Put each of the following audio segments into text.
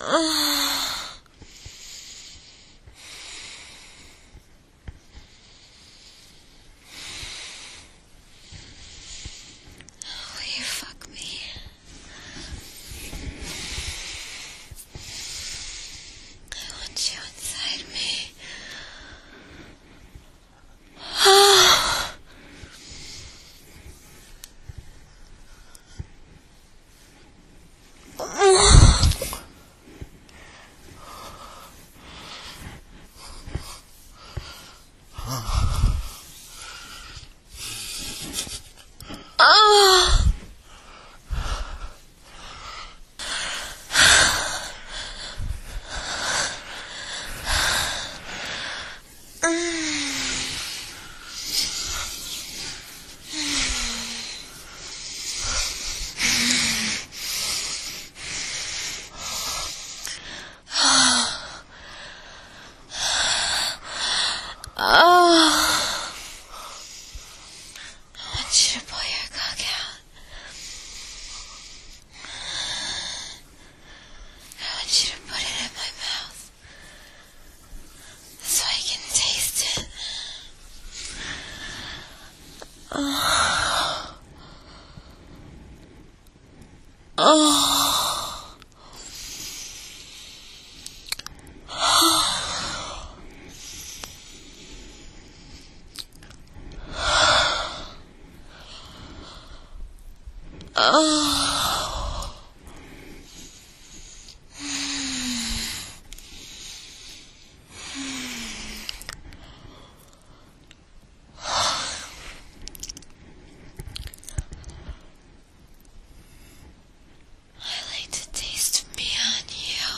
you fuck me? I want you inside me. I want you to pull your cock out. I want you to put it in my mouth so I can taste it. I like to taste me on you.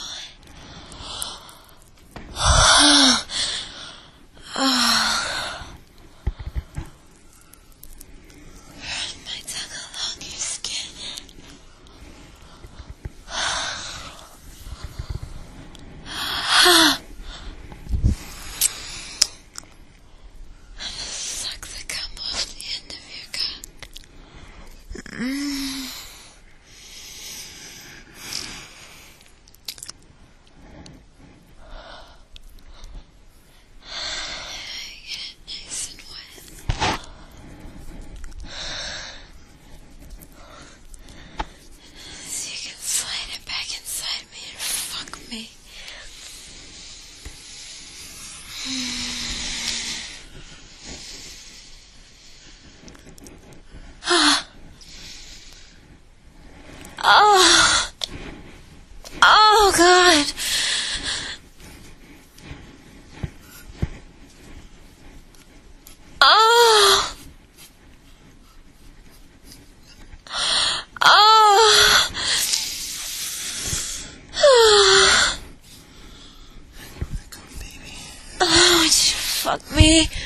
Run my tongue along your skin. Suck the cum off the end of your cock. Get it nice and wet. So you can slide it back inside me and fuck me. Oh God. I want you to fuck me.